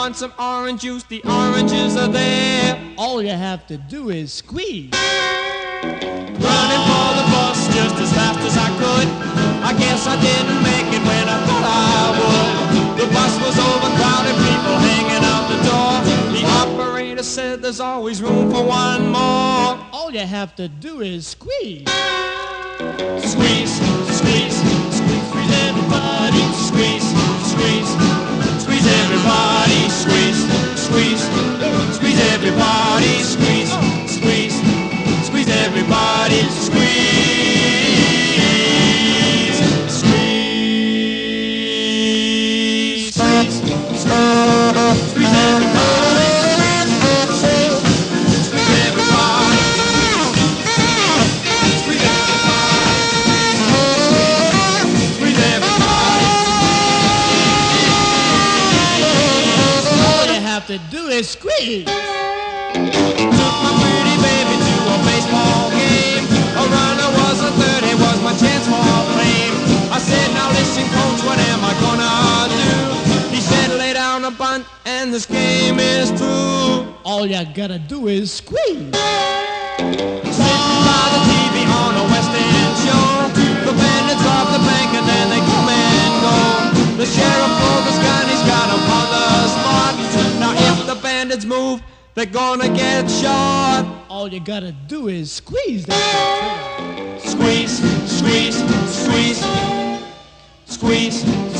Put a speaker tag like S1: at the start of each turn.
S1: want some orange juice, the oranges are there.
S2: All you have to do is squeeze.
S1: Running for the bus just as fast as I could. I guess I didn't make it when I thought I would. The bus was overcrowded, people hanging out the door. The operator said there's always room for one more.
S2: All you have to do is squeeze.
S1: Squeeze, squeeze, squeeze, squeeze everybody. Squeeze, squeeze, squeeze everybody. Squeeze, squeeze, squeeze everybody. Squeeze, squeeze, squeeze everybody. Squeeze, squeeze, squeeze, squeeze everybody.
S2: To do is squeeze.
S1: Took my pretty baby to a baseball game. A runner was a third, it was my chance for fame. I said, now listen, coach, what am I gonna do? He said, lay down a bunt, and this game is through.
S2: All you gotta do is squeeze.
S1: Sitting by the TV on a West End show, the bandits rob the bank and then they come and go. The sheriff pulled his gun, he's got him on the spot. Now if the bandits move, they're gonna get shot.
S2: All you gotta do is squeeze that trigger.
S1: Squeeze, squeeze, squeeze, squeeze,